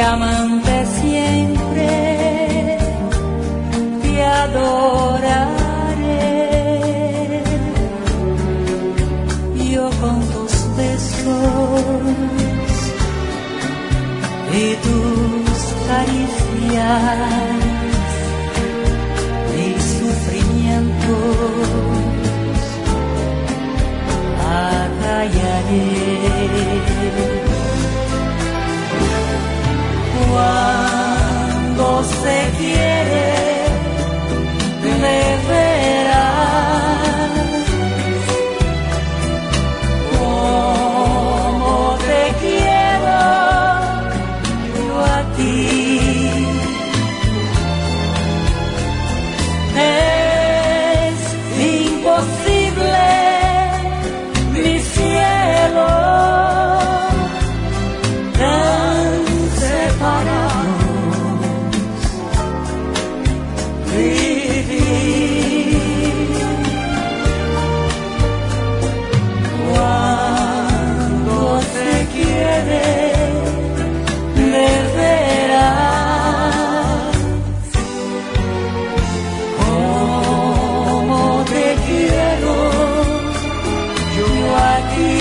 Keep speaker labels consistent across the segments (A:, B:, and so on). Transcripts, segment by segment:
A: amante siempre te adoraré. Yo con tus besos y tus caricias, mis sufrimientos acallaré. Cuando se quiere de veras, como te quiero yo a ti, es imposible, mi cielo, cuando se quiere de veras, como te quiero yo a ti,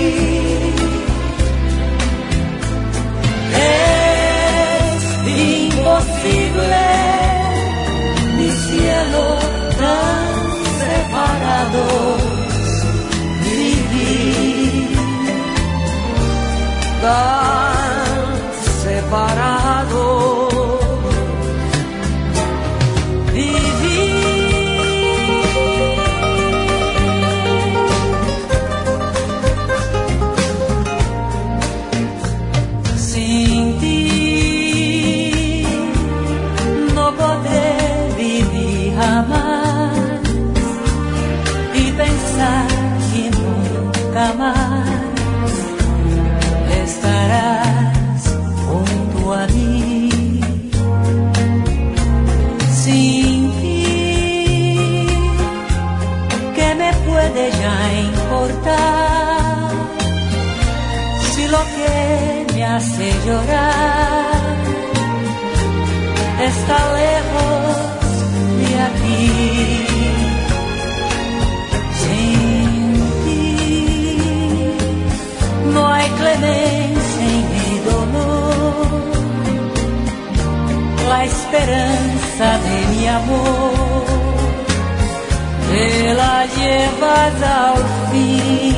A: es imposible, mi cielo, tan separados vivir, tan separados vivir. Sin ti no podré vivir jamás y pensar que nunca más estarás junto a mí. Sin ti, ¿qué me puede ya importar? Si lo que me hace llorar está lejos de aquí. Sin ti no hay clemencia en mi dolor, la esperanza de mi amor te la llevas al fin.